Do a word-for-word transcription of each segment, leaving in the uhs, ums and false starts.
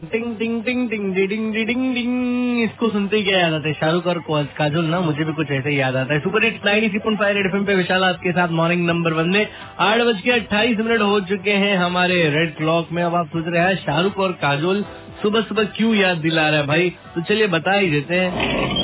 टिंग टिंग टिंग टिंग डिंग डिंग डिंग डिंग, इसको सुनते ही क्या याद आता है? शाहरुख और काजोल ना, मुझे भी कुछ ऐसे ही याद आता है। Super hits ninety three point five Red FM पे विशाल आपके साथ मॉर्निंग नंबर वन में आठ बज के अट्ठाईस मिनट हो चुके हैं हमारे रेड क्लॉक में। अब आप सोच रहे हैं शाहरुख और काजोल सुबह सुबह क्यों याद दिला रहा है भाई, तो चलिए बता ही देते हैं।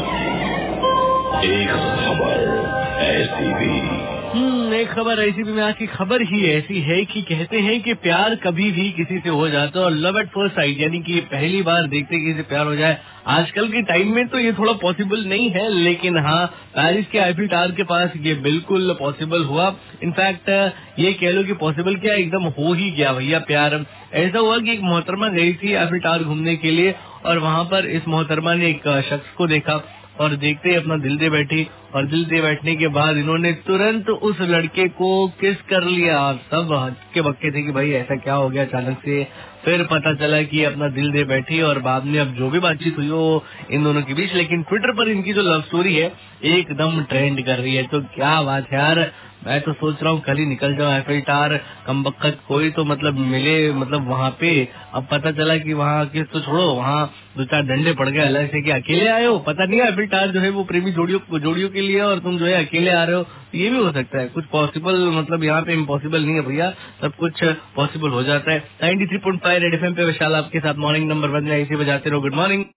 एक खबर ऐसी भी हम्म एक खबर ऐसी भी में आज की खबर ही ऐसी है कि कहते हैं कि प्यार कभी भी किसी से हो जाता है और लव एट फर्स्ट साइट, यानी कि पहली बार देखते किसी से प्यार हो जाए, आजकल के टाइम में तो ये थोड़ा पॉसिबल नहीं है, लेकिन हाँ पेरिस के आईफिल टावर के पास ये बिल्कुल पॉसिबल हुआ। इनफैक्ट ये कह लो कि पॉसिबल क्या एकदम हो ही गया भैया प्यार। ऐसा हुआ कि एक मोहतरमा गई थी आईफिल टावर घूमने के लिए और वहाँ पर इस मोहतरमा ने एक शख्स को देखा और देखते ही अपना दिल दे बैठी, और दिल दे बैठने के बाद इन्होंने तुरंत उस लड़के को किस कर लिया। सब हक्के बक्के थे कि भाई ऐसा क्या हो गया अचानक से। फिर पता चला कि अपना दिल दे बैठी और बाद में अब जो भी बातचीत हुई वो इन दोनों के बीच, लेकिन ट्विटर पर इनकी जो लव स्टोरी है एकदम ट्रेंड कर रही है। तो क्या बात है यार, मैं तो सोच रहा हूँ कल ही निकल जाऊँ आईफिल टावर, कम बख्त कोई तो मतलब मिले मतलब वहाँ पे। अब पता चला कि वहाँ किस तो छोड़ो, वहाँ दो चार डंडे पड़ गए अलग से कि अकेले आए हो, पता नहीं आईफिल टावर जो है वो प्रेमी जोड़ियों जोड़ियों के लिए और तुम जो है अकेले आ रहे हो, ये भी हो सकता है। कुछ पॉसिबल मतलब यहाँ पे इम्पॉसिबल नहीं है भैया, सब कुछ पॉसिबल हो जाता है। Ninety three point five Red FM पे विशाल आपके साथ मॉर्निंग नंबर वन में ऐसे बजाते रहो। Good morning.